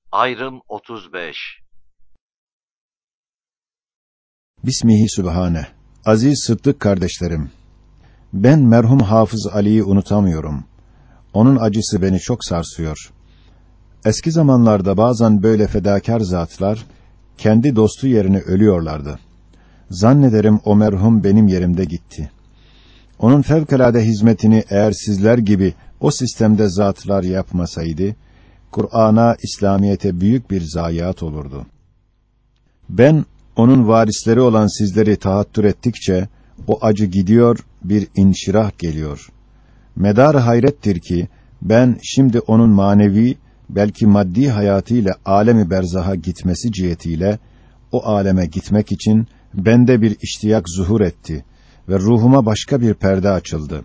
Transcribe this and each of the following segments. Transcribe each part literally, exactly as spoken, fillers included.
Ayrım otuz beş. Bismihi Sübhane. Aziz Sıddık kardeşlerim, ben merhum Hafız Ali'yi unutamıyorum. Onun acısı beni çok sarsıyor. Eski zamanlarda bazen böyle fedakar zatlar, kendi dostu yerine ölüyorlardı. Zannederim o merhum benim yerimde gitti. Onun fevkalade hizmetini eğer sizler gibi o sistemde zatlar yapmasaydı, Kur'an'a, İslamiyet'e büyük bir zayiat olurdu. Ben, onun varisleri olan sizleri tahattür ettikçe, o acı gidiyor, bir inşirah geliyor. Medar hayrettir ki, ben şimdi onun manevi, belki maddi hayatıyla alemi berzaha gitmesi cihetiyle, o aleme gitmek için, bende bir iştiyak zuhur etti ve ruhuma başka bir perde açıldı.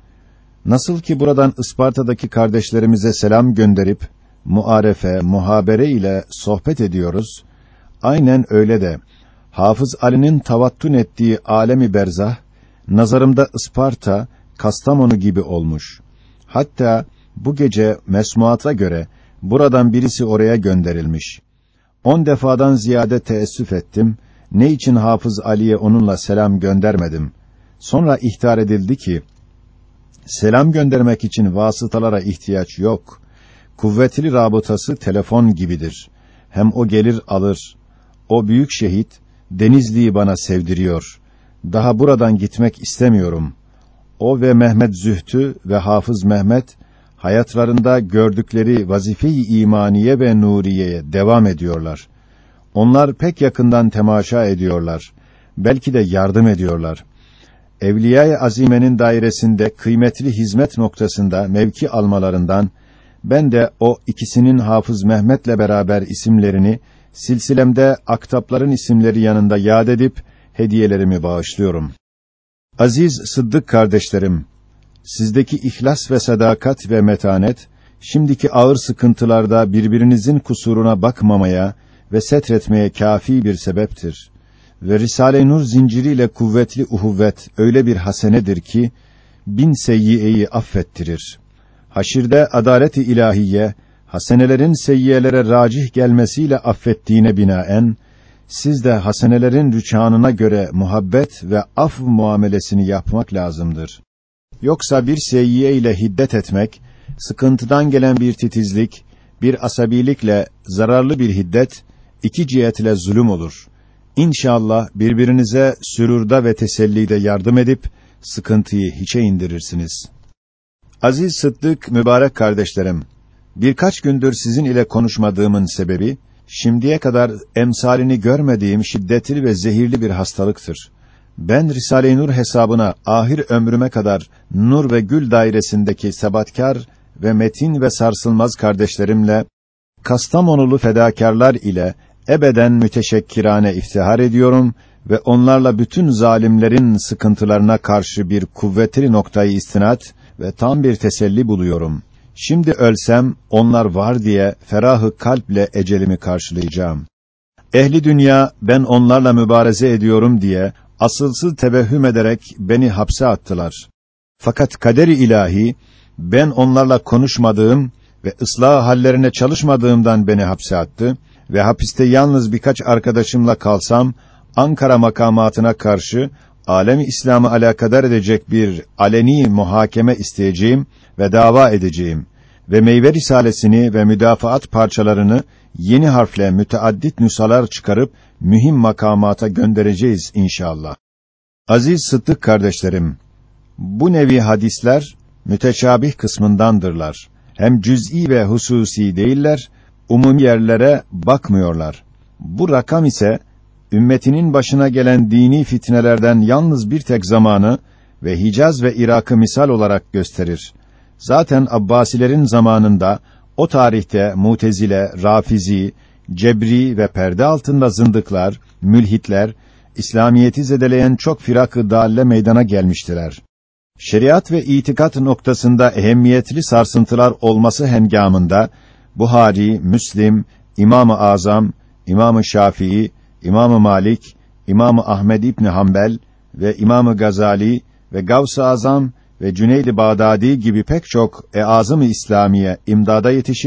Nasıl ki buradan Isparta'daki kardeşlerimize selam gönderip, muarefe, muhabere ile sohbet ediyoruz, aynen öyle de, Hafız Ali'nin tavattun ettiği alemi berzah, nazarımda Isparta, Kastamonu gibi olmuş. Hatta bu gece mesmuata göre, buradan birisi oraya gönderilmiş. On defadan ziyade teessüf ettim, ne için Hafız Ali'ye onunla selam göndermedim? Sonra ihtar edildi ki, selam göndermek için vasıtalara ihtiyaç yok. Kuvvetli rabıtası telefon gibidir. Hem o gelir alır. O büyük şehit, Denizli'yi bana sevdiriyor. Daha buradan gitmek istemiyorum. O ve Mehmet Zühtü ve Hafız Mehmet, hayatlarında gördükleri vazife-i imaniye ve nuriyeye devam ediyorlar. Onlar pek yakından temaşa ediyorlar. Belki de yardım ediyorlar. Evliya-i Azime'nin dairesinde kıymetli hizmet noktasında mevki almalarından, ben de o ikisinin Hafız Mehmet'le beraber isimlerini, silsilemde aktapların isimleri yanında yad edip, hediyelerimi bağışlıyorum. Aziz Sıddık kardeşlerim, sizdeki ihlas ve sadakat ve metanet, şimdiki ağır sıkıntılarda birbirinizin kusuruna bakmamaya ve setretmeye kâfi bir sebeptir. Ve Risale-i Nur zinciriyle kuvvetli uhuvvet öyle bir hasenedir ki, bin seyyiyeyi affettirir. Haşirde adalet-i ilahiye, hasenelerin seyyiyelere racih gelmesiyle affettiğine binaen, siz de hasenelerin rüçhanına göre muhabbet ve af muamelesini yapmak lazımdır. Yoksa bir seyyiye ile hiddet etmek, sıkıntıdan gelen bir titizlik, bir asabilikle zararlı bir hiddet, iki cihetle zulüm olur. İnşallah birbirinize sürurda ve tesellide yardım edip, sıkıntıyı hiçe indirirsiniz. Aziz Sıddık, mübarek kardeşlerim, birkaç gündür sizin ile konuşmadığımın sebebi, şimdiye kadar emsalini görmediğim şiddetli ve zehirli bir hastalıktır. Ben Risale-i Nur hesabına ahir ömrüme kadar nur ve gül dairesindeki sebatkar ve metin ve sarsılmaz kardeşlerimle, Kastamonulu fedakârlar ile ebeden müteşekkirane iftihar ediyorum ve onlarla bütün zalimlerin sıkıntılarına karşı bir kuvvetli noktayı istinat ve tam bir teselli buluyorum. Şimdi ölsem, onlar var diye ferahı kalple ecelimi karşılayacağım. Ehli dünya, ben onlarla mübareze ediyorum diye, asılsız tevehhüm ederek beni hapse attılar. Fakat kader-i ilahi, ben onlarla konuşmadığım ve ıslah hallerine çalışmadığımdan beni hapse attı ve hapiste yalnız birkaç arkadaşımla kalsam, Ankara makamatına karşı, alem-i İslam'ı alakadar edecek bir aleni muhakeme isteyeceğim ve dava edeceğim ve meyve risalesini ve müdafaat parçalarını yeni harfle müteaddit nüshalar çıkarıp mühim makamata göndereceğiz inşallah. Aziz Sıddık kardeşlerim, bu nevi hadisler müteşabih kısmındandırlar. Hem cüz'i ve hususi değiller, umumi yerlere bakmıyorlar. Bu rakam ise ümmetinin başına gelen dini fitnelerden yalnız bir tek zamanı ve Hicaz ve Irak'ı misal olarak gösterir. Zaten Abbasilerin zamanında o tarihte Mutezile, Rafizi, Cebri ve perde altında zındıklar, mülhitler, İslamiyeti zedeleyen çok firak-ı dâlle meydana gelmiştiler. Şeriat ve itikat noktasında ehemmiyetli sarsıntılar olması hengamında Buhari, Müslim, İmam-ı Azam, İmam-ı Şafii, İmam-ı Malik, İmam-ı Ahmed İbni Hanbel ve İmam-ı Gazali ve Gavs-ı Azam ve Cüneyd-i Bağdadi gibi pek çok e-azım-ı İslamiye imdada yetişip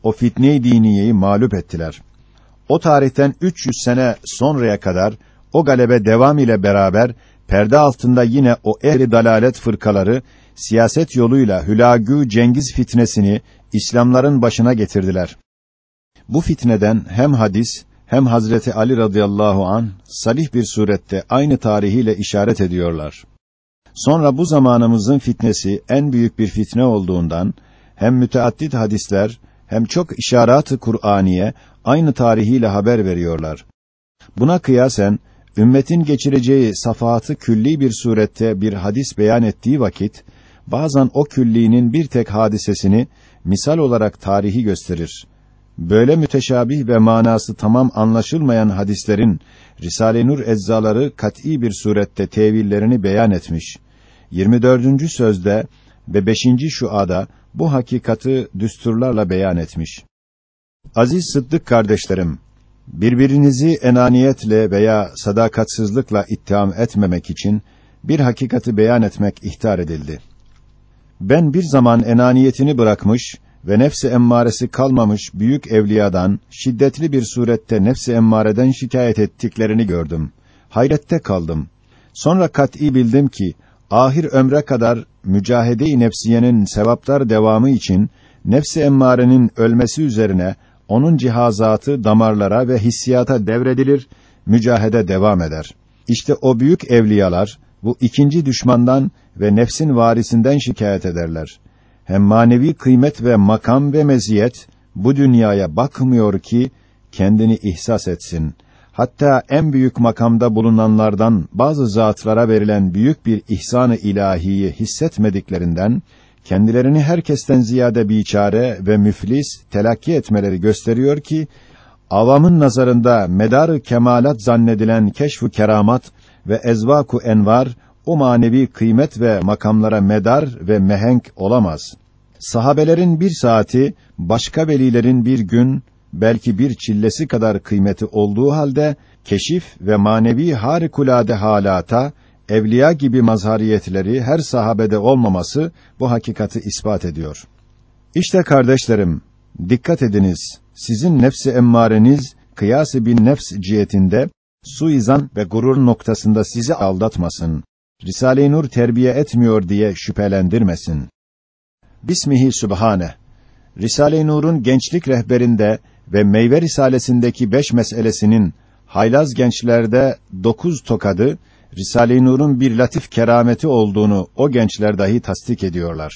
o fitne-i diniyeyi mağlup ettiler. O tarihten üç yüz sene sonraya kadar o galebe devam ile beraber perde altında yine o ehli dalalet fırkaları siyaset yoluyla Hülagü Cengiz fitnesini İslamların başına getirdiler. Bu fitneden hem hadis hem Hazreti Ali radıyallahu an salih bir surette aynı tarihiyle işaret ediyorlar. Sonra bu zamanımızın fitnesi en büyük bir fitne olduğundan hem müteaddit hadisler hem çok işaret-ı Kur'aniye aynı tarihiyle haber veriyorlar. Buna kıyasen ümmetin geçireceği safahatı külli bir surette bir hadis beyan ettiği vakit bazen o küllinin bir tek hadisesini misal olarak tarihi gösterir. Böyle müteşabih ve manası tamam anlaşılmayan hadislerin Risale-i Nur eczaları kat'î bir surette tevillerini beyan etmiş. yirmi dördüncü sözde ve beşinci şuada bu hakikati düsturlarla beyan etmiş. Aziz Sıddık kardeşlerim, birbirinizi enaniyetle veya sadakatsızlıkla ittiham etmemek için bir hakikati beyan etmek ihtar edildi. Ben bir zaman enaniyetini bırakmış ve nefs-i emmaresi kalmamış büyük evliyadan şiddetli bir surette nefs-i emmareden şikayet ettiklerini gördüm. Hayrette kaldım. Sonra kat'î bildim ki ahir ömre kadar mücahede-i nefsiyenin sevaplar devamı için nefs-i emmarenin ölmesi üzerine onun cihazatı damarlara ve hissiyata devredilir, mücahede devam eder. İşte o büyük evliyalar bu ikinci düşmandan ve nefsin varisinden şikayet ederler. Hem manevi kıymet ve makam ve meziyet bu dünyaya bakmıyor ki kendini ihsas etsin. Hatta en büyük makamda bulunanlardan bazı zatlara verilen büyük bir ihsan-ı ilahiyi hissetmediklerinden kendilerini herkesten ziyade biçare ve müflis telakki etmeleri gösteriyor ki avamın nazarında medar-ı kemalat zannedilen keşf-ü keramat ve ezvak-u envar o manevi kıymet ve makamlara medar ve mehenk olamaz. Sahabelerin bir saati başka velilerin bir gün belki bir çillesi kadar kıymeti olduğu halde keşif ve manevi harikulade halata evliya gibi mazhariyetleri her sahabede olmaması bu hakikati ispat ediyor. İşte kardeşlerim, dikkat ediniz. Sizin nefs-i emmareniz kıyas-ı bin nefs cihetinde suizan ve gurur noktasında sizi aldatmasın. Risale-i Nur terbiye etmiyor diye şüphelendirmesin. Bismihi Sübhane. Risale-i Nur'un gençlik rehberinde ve meyve risalesindeki beş meselesinin haylaz gençlerde dokuz tokadı, Risale-i Nur'un bir latif kerameti olduğunu o gençler dahi tasdik ediyorlar.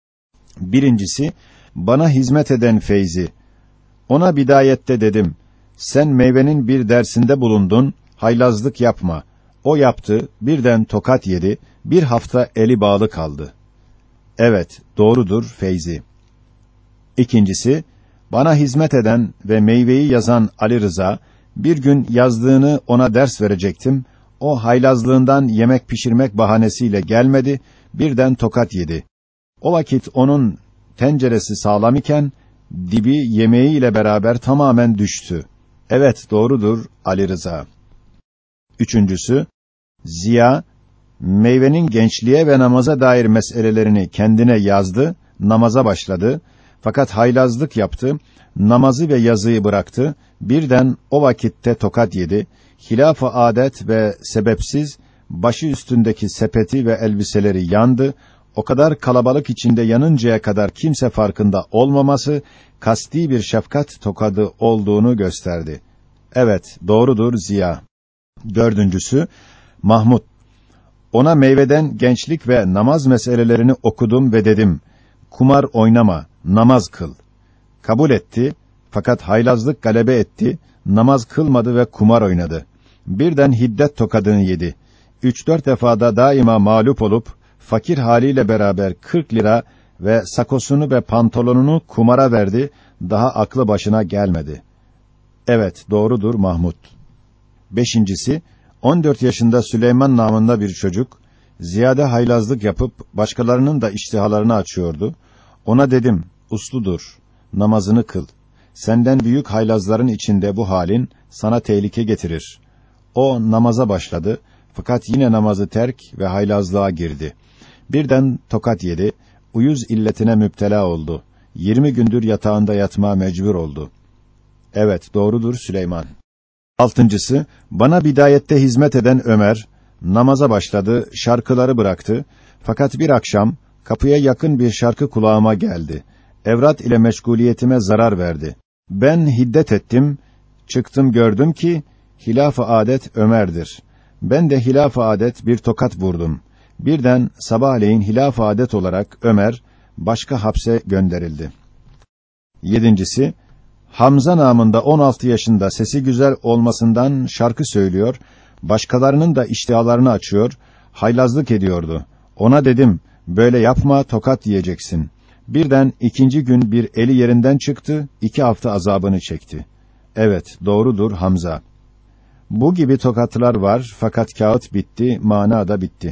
Birincisi, bana hizmet eden feyzi. Ona bidayette dedim, sen meyvenin bir dersinde bulundun, haylazlık yapma. O yaptı, birden tokat yedi, bir hafta eli bağlı kaldı. Evet, doğrudur feyzi. İkincisi, bana hizmet eden ve meyveyi yazan Ali Rıza, bir gün yazdığını ona ders verecektim, o haylazlığından yemek pişirmek bahanesiyle gelmedi, birden tokat yedi. O vakit onun tenceresi sağlam iken, dibi yemeğiyle beraber tamamen düştü. Evet, doğrudur Ali Rıza. Üçüncüsü, Ziya, meyvenin gençliğe ve namaza dair meselelerini kendine yazdı, namaza başladı. Fakat haylazlık yaptı, namazı ve yazıyı bıraktı, birden o vakitte tokat yedi, hilaf-ı adet ve sebepsiz, başı üstündeki sepeti ve elbiseleri yandı, o kadar kalabalık içinde yanıncaya kadar kimse farkında olmaması, kasti bir şefkat tokadı olduğunu gösterdi. Evet, doğrudur Ziya. Dördüncüsü, Mahmud. Ona meyveden gençlik ve namaz meselelerini okudum ve dedim, kumar oynama, namaz kıl. Kabul etti, fakat haylazlık galebe etti, namaz kılmadı ve kumar oynadı. Birden hiddet tokadını yedi. Üç dört defada daima mağlup olup, fakir haliyle beraber kırk lira ve sakosunu ve pantolonunu kumara verdi, daha aklı başına gelmedi. Evet, doğrudur Mahmud. Beşincisi, on dört yaşında Süleyman namında bir çocuk, ziyade haylazlık yapıp, başkalarının da iştihalarını açıyordu. Ona dedim, usludur, namazını kıl. Senden büyük haylazların içinde bu halin, sana tehlike getirir. O namaza başladı, fakat yine namazı terk ve haylazlığa girdi. Birden tokat yedi, uyuz illetine müptela oldu. yirmi gündür yatağında yatmaya mecbur oldu. Evet, doğrudur Süleyman. Altıncısı, bana bidayette hizmet eden Ömer, namaza başladı, şarkıları bıraktı. Fakat bir akşam, kapıya yakın bir şarkı kulağıma geldi. Evrat ile meşguliyetime zarar verdi. Ben hiddet ettim, çıktım gördüm ki, hilaf-ı adet Ömer'dir. Ben de hilaf-ı adet bir tokat vurdum. Birden sabahleyin hilaf-ı adet olarak Ömer, başka hapse gönderildi. Yedincisi, Hamza namında on altı yaşında sesi güzel olmasından şarkı söylüyor, başkalarının da iştihalarını açıyor, haylazlık ediyordu. Ona dedim, böyle yapma, tokat yiyeceksin. Birden ikinci gün bir eli yerinden çıktı, iki hafta azabını çekti. Evet, doğrudur Hamza. Bu gibi tokatlar var, fakat kağıt bitti, mana da bitti.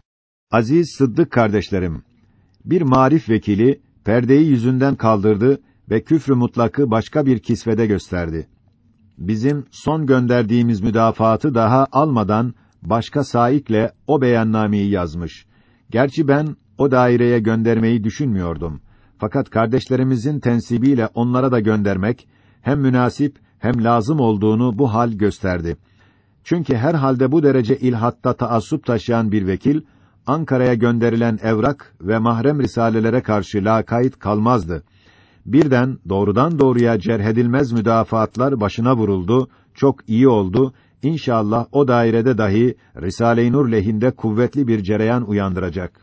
Aziz Sıddık kardeşlerim, bir marif vekili, perdeyi yüzünden kaldırdı ve küfrü mutlakı başka bir kisvede gösterdi. Bizim son gönderdiğimiz müdafaatı daha almadan, başka saikle o beyannameyi yazmış. Gerçi ben, o daireye göndermeyi düşünmüyordum. Fakat kardeşlerimizin tensibiyle onlara da göndermek, hem münasip, hem lazım olduğunu bu hal gösterdi. Çünkü her halde bu derece ilhatta taassup taşıyan bir vekil, Ankara'ya gönderilen evrak ve mahrem risalelere karşı lakayt kalmazdı. Birden doğrudan doğruya cerhedilmez müdafaatlar başına vuruldu, çok iyi oldu. İnşallah o dairede dahi Risale-i Nur lehinde kuvvetli bir cereyan uyandıracak.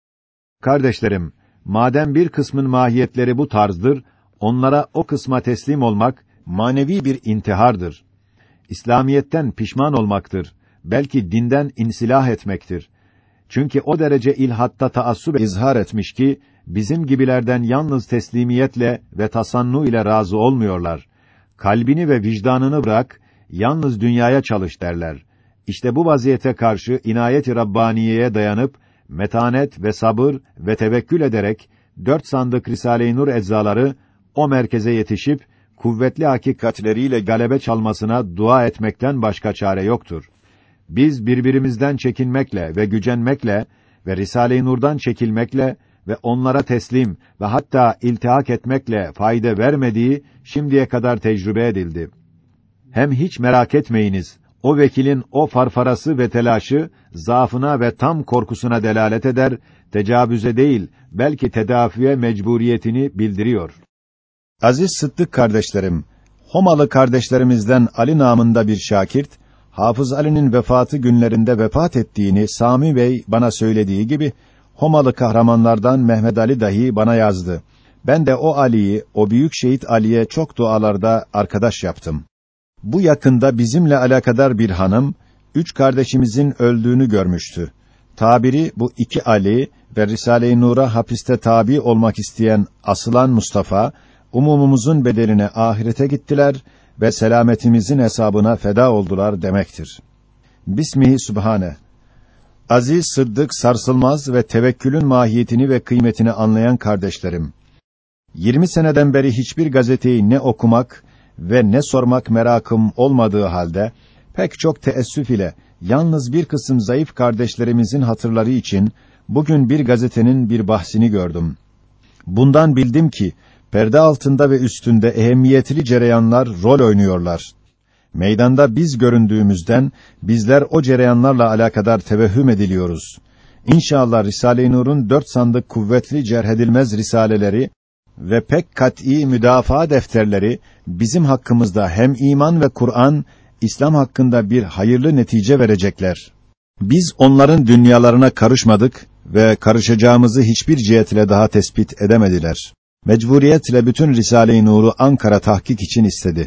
Kardeşlerim, madem bir kısmın mahiyetleri bu tarzdır, onlara o kısma teslim olmak manevi bir intihardır. İslamiyetten pişman olmaktır. Belki dinden insilah etmektir. Çünkü o derece ilhatta taassup izhar etmiş ki, bizim gibilerden yalnız teslimiyetle ve tasannu ile razı olmuyorlar. Kalbini ve vicdanını bırak, yalnız dünyaya çalış derler. İşte bu vaziyete karşı inayet-i Rabbaniye'ye dayanıp, metanet ve sabır ve tevekkül ederek, dört sandık Risale-i Nur eczaları, o merkeze yetişip, kuvvetli hakikatleriyle galebe çalmasına dua etmekten başka çare yoktur. Biz birbirimizden çekinmekle ve gücenmekle ve Risale-i Nur'dan çekilmekle ve onlara teslim ve hatta iltihak etmekle fayda vermediği şimdiye kadar tecrübe edildi. Hem hiç merak etmeyiniz, o vekilin o farfarası ve telaşı, zaafına ve tam korkusuna delalet eder, tecavüze değil, belki tedafiye mecburiyetini bildiriyor. Aziz Sıddık kardeşlerim, Homalı kardeşlerimizden Ali namında bir şakirt, Hafız Ali'nin vefatı günlerinde vefat ettiğini Sami Bey bana söylediği gibi, Homalı kahramanlardan Mehmet Ali dahi bana yazdı. Ben de o Ali'yi, o büyük şehit Ali'ye çok dualarda arkadaş yaptım. Bu yakında bizimle alakadar bir hanım, üç kardeşimizin öldüğünü görmüştü. Tabiri bu iki Ali ve Risale-i Nur'a hapiste tabi olmak isteyen Asılan Mustafa, umumumuzun bedeline ahirete gittiler ve selametimizin hesabına feda oldular demektir. Bismihi Sübhane. Aziz, sıddık, sarsılmaz ve tevekkülün mahiyetini ve kıymetini anlayan kardeşlerim, yirmi seneden beri hiçbir gazeteyi ne okumak ve ne sormak merakım olmadığı halde, pek çok teessüf ile, yalnız bir kısım zayıf kardeşlerimizin hatırları için, bugün bir gazetenin bir bahsini gördüm. Bundan bildim ki, perde altında ve üstünde ehemmiyetli cereyanlar rol oynuyorlar. Meydanda biz göründüğümüzden, bizler o cereyanlarla alakadar tevehhüm ediliyoruz. İnşallah Risale-i Nur'un dört sandık kuvvetli cerhedilmez risaleleri ve pek kat'î müdafaa defterleri, bizim hakkımızda hem iman ve Kur'an, İslam hakkında bir hayırlı netice verecekler. Biz onların dünyalarına karışmadık ve karışacağımızı hiçbir cihetle daha tespit edemediler. Mecburiyetle bütün Risale-i Nur'u Ankara tahkik için istedi.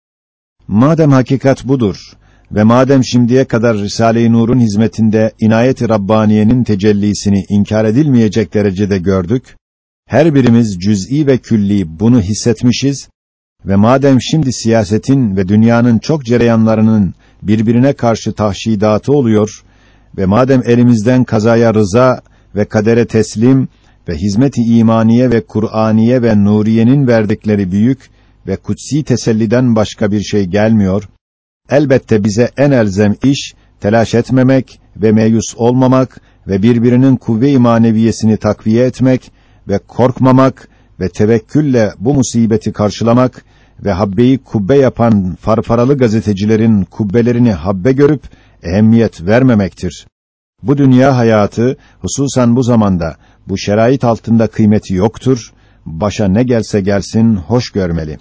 Madem hakikat budur ve madem şimdiye kadar Risale-i Nur'un hizmetinde inayet-i Rabbaniye'nin tecellisini inkar edilmeyecek derecede gördük, her birimiz cüz'i ve külli bunu hissetmişiz ve madem şimdi siyasetin ve dünyanın çok cereyanlarının birbirine karşı tahşidatı oluyor ve madem elimizden kazaya rıza ve kadere teslim ve hizmet-i imaniye ve Kur'aniye ve Nuriye'nin verdikleri büyük ve kutsi teselliden başka bir şey gelmiyor, elbette bize en elzem iş, telaş etmemek ve meyus olmamak ve birbirinin kuvve-i maneviyesini takviye etmek ve korkmamak ve tevekkülle bu musibeti karşılamak ve habbeyi kubbe yapan farfaralı gazetecilerin kubbelerini habbe görüp ehemmiyet vermemektir. Bu dünya hayatı, hususan bu zamanda, bu şerait altında kıymeti yoktur, başa ne gelse gelsin hoş görmeli.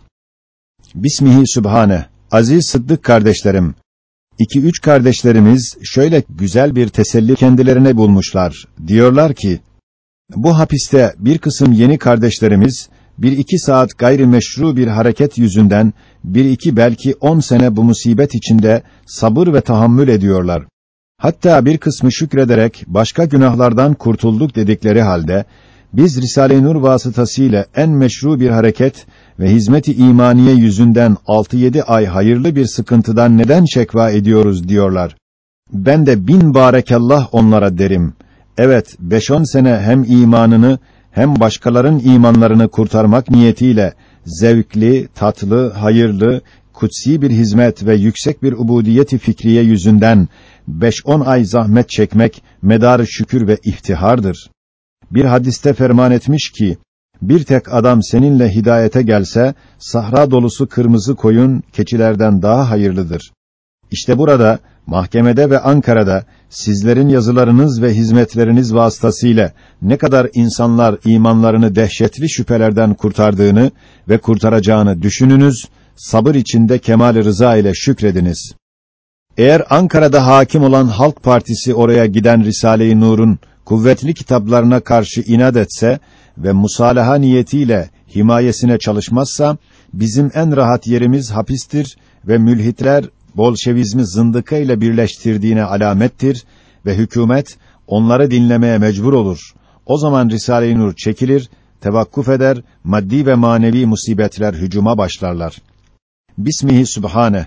Bismihi Sübhane, aziz Sıddık kardeşlerim, iki üç kardeşlerimiz şöyle güzel bir teselli kendilerine bulmuşlar. Diyorlar ki, bu hapiste bir kısım yeni kardeşlerimiz, bir iki saat gayrimeşru bir hareket yüzünden, bir iki belki on sene bu musibet içinde sabır ve tahammül ediyorlar. Hatta bir kısmı şükrederek başka günahlardan kurtulduk dedikleri halde, biz Risale-i Nur vasıtasıyla en meşru bir hareket ve hizmet-i imaniye yüzünden altı yedi ay hayırlı bir sıkıntıdan neden şekva ediyoruz diyorlar. Ben de bin barakallah onlara derim. Evet, beş on sene hem imanını hem başkaların imanlarını kurtarmak niyetiyle zevkli, tatlı, hayırlı, kutsi bir hizmet ve yüksek bir ubudiyet-i fikriye yüzünden beş on ay zahmet çekmek medar-ı şükür ve iftihardır. Bir hadiste ferman etmiş ki, bir tek adam seninle hidayete gelse, sahra dolusu kırmızı koyun keçilerden daha hayırlıdır. İşte burada, mahkemede ve Ankara'da, sizlerin yazılarınız ve hizmetleriniz vasıtasıyla ne kadar insanlar imanlarını dehşetli şüphelerden kurtardığını ve kurtaracağını düşününüz, sabır içinde kemal-i rıza ile şükrediniz. Eğer Ankara'da hakim olan Halk Partisi oraya giden Risale-i Nur'un kuvvetli kitaplarına karşı inat etse ve musalaha niyetiyle himayesine çalışmazsa, bizim en rahat yerimiz hapistir ve mülhitler Bolşevizmi zındıka ile birleştirdiğine alamettir ve hükümet onları dinlemeye mecbur olur. O zaman Risale-i Nur çekilir, tevakkuf eder, maddi ve manevi musibetler hücuma başlarlar. Bismihi Sübhane,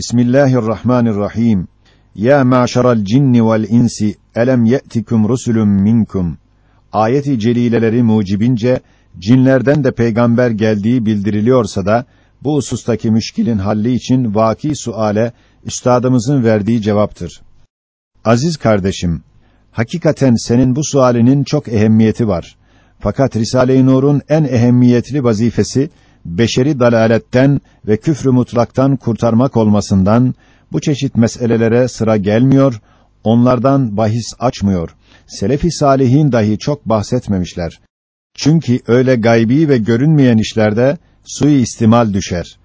Bismillahirrahmanirrahim. Ya ma'şaral cinni vel insi elem ye'tikum rusulun minkum. Ayet-i celileleri mucibince cinlerden de peygamber geldiği bildiriliyorsa da bu husustaki müşkilin halli için vaki suale üstadımızın verdiği cevaptır. Aziz kardeşim, hakikaten senin bu sualinin çok ehemmiyeti var. Fakat Risale-i Nur'un en ehemmiyetli vazifesi beşeri dalaletten ve küfrü mutlaktan kurtarmak olmasından bu çeşit meselelere sıra gelmiyor, onlardan bahis açmıyor. Selef-i salihin dahi çok bahsetmemişler. Çünkü öyle gaybi ve görünmeyen işlerde sui-istimal düşer.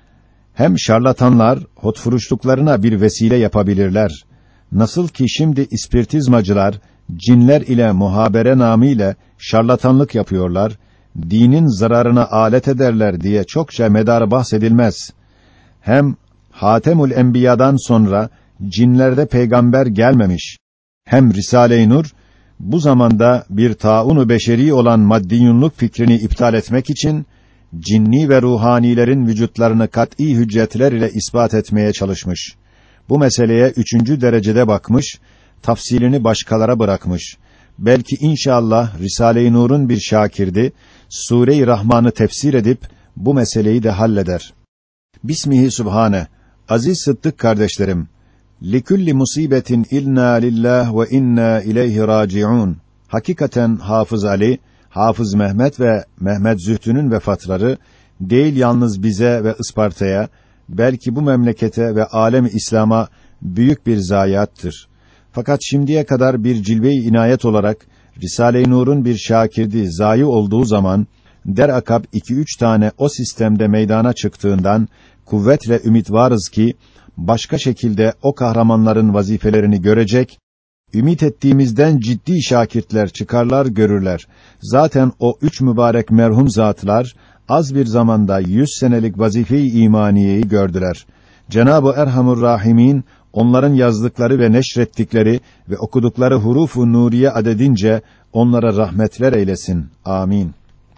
Hem şarlatanlar hotfuruşluklarına bir vesile yapabilirler. Nasıl ki şimdi ispiritizmacılar cinler ile muhabere namıyla şarlatanlık yapıyorlar, dinin zararına alet ederler diye çokça medar bahsedilmez. Hem Hatemül Enbiya'dan sonra cinlerde peygamber gelmemiş. Hem Risale-i Nur bu zamanda bir taunu beşeri olan maddiyunluk fikrini iptal etmek için cinni ve ruhanilerin vücutlarını kat'î hüccetler ile ispat etmeye çalışmış. Bu meseleye üçüncü derecede bakmış, tafsilini başkalara bırakmış. Belki inşallah Risale-i Nur'un bir şakirdi, Sûre-i Rahman'ı tefsir edip bu meseleyi de halleder. Bismihi Sübhane, aziz Sıddık kardeşlerim, likulli musibetin inna lillah ve inna ileyhi raciun. Hakikaten Hafız Ali, Hafız Mehmet ve Mehmet Zühtü'nün vefatları değil yalnız bize ve Isparta'ya, belki bu memlekete ve alem-i İslam'a büyük bir zayiattır. Fakat şimdiye kadar bir cilve-i inayet olarak Risale-i Nur'un bir şakirdi zayi olduğu zaman derakab iki üç tane o sistemde meydana çıktığından kuvvetle ümit varız ki başka şekilde o kahramanların vazifelerini görecek, ümit ettiğimizden ciddi şakirtler çıkarlar görürler. Zaten o üç mübarek merhum zatlar az bir zamanda yüz senelik vazife-i imaniyeyi gördüler. Cenab-ı Erhamur Rahimin onların yazdıkları ve neşrettikleri ve okudukları huruf-u nuriye adedince onlara rahmetler eylesin. Amin.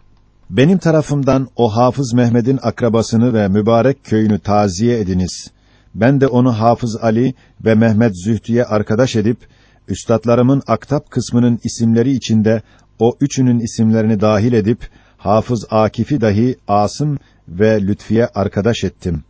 Benim tarafımdan o Hafız Mehmet'in akrabasını ve mübarek köyünü taziye ediniz. Ben de onu Hafız Ali ve Mehmet Zühtü'ye arkadaş edip, üstadlarımın aktap kısmının isimleri içinde o üçünün isimlerini dahil edip, Hafız Akif'i dahi Asım ve Lütfiye arkadaş ettim.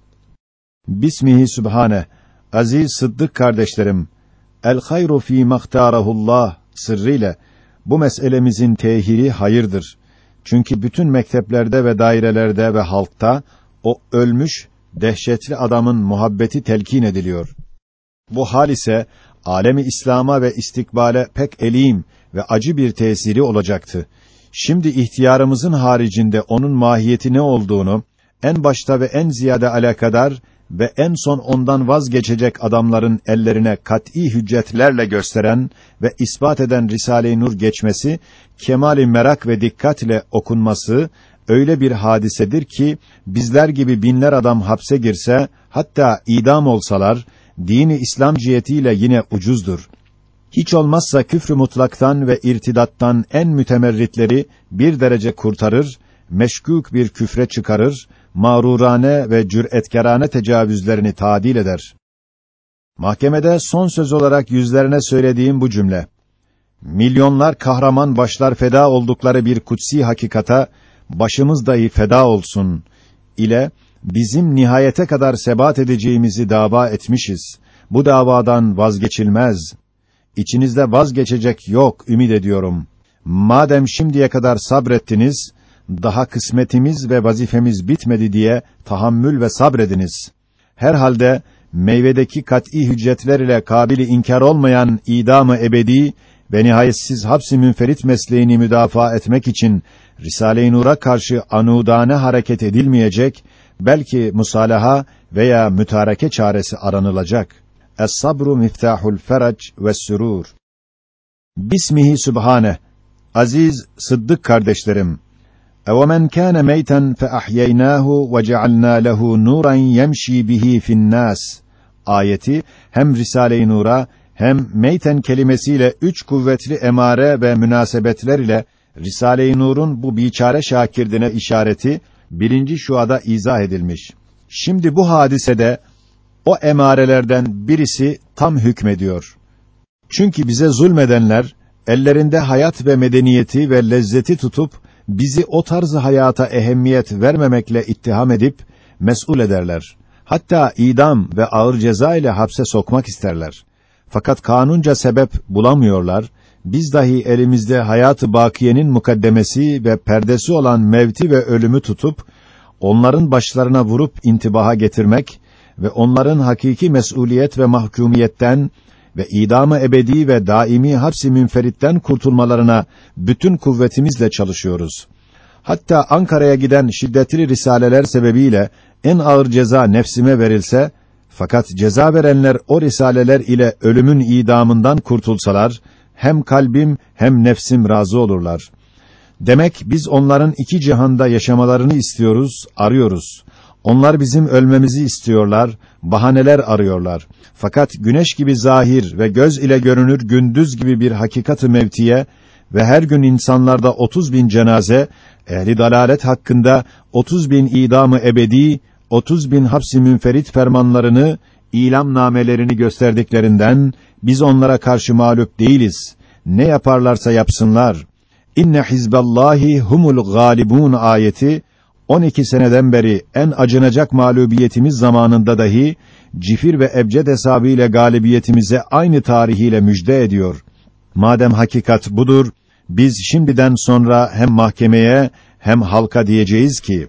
Bismihi Sübhane, aziz Sıddık kardeşlerim, el hayru fî mahtarahullah sırrıyla bu meselemizin tehiri hayırdır. Çünkü bütün mekteplerde ve dairelerde ve halkta o ölmüş, dehşetli adamın muhabbeti telkin ediliyor. Bu hal ise alemi İslam'a ve istikbale pek elim ve acı bir tesiri olacaktı. Şimdi ihtiyarımızın haricinde onun mahiyeti ne olduğunu en başta ve en ziyade alakadar ve en son ondan vazgeçecek adamların ellerine kat'î hüccetlerle gösteren ve ispat eden Risale-i Nur geçmesi, kemâl-i merak ve dikkatle okunması öyle bir hadisedir ki bizler gibi binler adam hapse girse, hatta idam olsalar, dini İslam cihetiyle yine ucuzdur. Hiç olmazsa küfrü mutlaktan ve irtidattan en mütemerritleri bir derece kurtarır, meşkûk bir küfre çıkarır, mağrurane ve cüretkarane tecavüzlerini tadil eder. Mahkemede son söz olarak yüzlerine söylediğim bu cümle, milyonlar kahraman başlar feda oldukları bir kutsi hakikata, başımız dahi feda olsun ile bizim nihayete kadar sebat edeceğimizi dava etmişiz. Bu davadan vazgeçilmez. İçinizde vazgeçecek yok, ümid ediyorum. Madem şimdiye kadar sabrettiniz, daha kısmetimiz ve vazifemiz bitmedi diye tahammül ve sabrediniz. Herhalde meyvedeki kat'î hüccetler ile kabili inkar olmayan idam-ı ebedi ve nihayetsiz hapsi münferit mesleğini müdafaa etmek için Risale-i Nur'a karşı anudane hareket edilmeyecek, belki musalaha veya mütareke çaresi aranılacak. Es-sabru miftahul ferac ve's-sürûr. Bismihi Sübhane. Aziz Sıddık kardeşlerim, اَوَمَنْ كَانَ مَيْتًا فَأَحْيَيْنَاهُ وَجَعَلْنَا لَهُ نُورًا يَمْشِي بِهِ فِي النَّاسِ ayeti hem Risale-i Nur'a hem meyten kelimesiyle üç kuvvetli emare ve münasebetler ile Risale-i Nur'un bu biçare şakirdine işareti birinci şuada izah edilmiş. Şimdi bu hadisede o emarelerden birisi tam hükmediyor. Çünkü bize zulmedenler ellerinde hayat ve medeniyeti ve lezzeti tutup bizi o tarzı hayata ehemmiyet vermemekle ittiham edip mes'ul ederler. Hatta idam ve ağır ceza ile hapse sokmak isterler. Fakat kanunca sebep bulamıyorlar. Biz dahi elimizde hayat-ı bakiyenin mukaddemesi ve perdesi olan mevti ve ölümü tutup onların başlarına vurup intibaha getirmek ve onların hakiki mes'uliyet ve mahkumiyetten ve idam-ı ebedi ve daimi hapsi münferitten kurtulmalarına bütün kuvvetimizle çalışıyoruz. Hatta Ankara'ya giden şiddetli risaleler sebebiyle en ağır ceza nefsime verilse, fakat ceza verenler o risaleler ile ölümün idamından kurtulsalar, hem kalbim hem nefsim razı olurlar. Demek biz onların iki cihanda yaşamalarını istiyoruz, arıyoruz. Onlar bizim ölmemizi istiyorlar, bahaneler arıyorlar. Fakat güneş gibi zahir ve göz ile görünür gündüz gibi bir hakikat-ı mevtiye ve her gün insanlarda otuz bin cenaze, ehli dalalet hakkında otuz bin idam-ı ebedi, otuz bin hapsi münferit fermanlarını, ilamnamelerini gösterdiklerinden biz onlara karşı mağlup değiliz. Ne yaparlarsa yapsınlar. İnne hizballahi humul galibun ayeti on iki seneden beri en acınacak mağlubiyetimiz zamanında dahi cifir ve ebced hesabıyla galibiyetimize aynı tarihiyle müjde ediyor. Madem hakikat budur, biz şimdiden sonra hem mahkemeye hem halka diyeceğiz ki,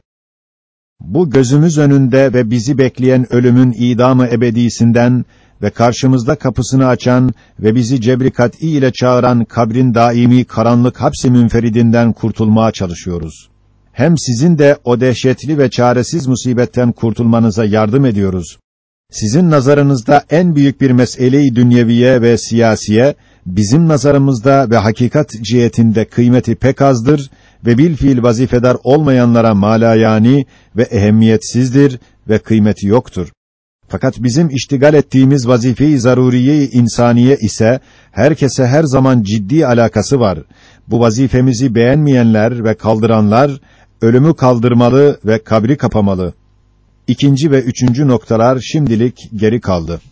bu gözümüz önünde ve bizi bekleyen ölümün idam-ı ebedisinden ve karşımızda kapısını açan ve bizi cebri kat'î ile çağıran kabrin daimi karanlık hapsi münferidinden kurtulmaya çalışıyoruz. Hem sizin de o dehşetli ve çaresiz musibetten kurtulmanıza yardım ediyoruz. Sizin nazarınızda en büyük bir mesele-i dünyeviye ve siyasiye, bizim nazarımızda ve hakikat cihetinde kıymeti pek azdır ve bilfiil vazifedar olmayanlara malayani ve ehemmiyetsizdir ve kıymeti yoktur. Fakat bizim iştigal ettiğimiz vazife-i zaruriye-i insaniye ise herkese her zaman ciddi alakası var. Bu vazifemizi beğenmeyenler ve kaldıranlar ölümü kaldırmalı ve kabri kapamalı. İkinci ve üçüncü noktalar şimdilik geri kaldı.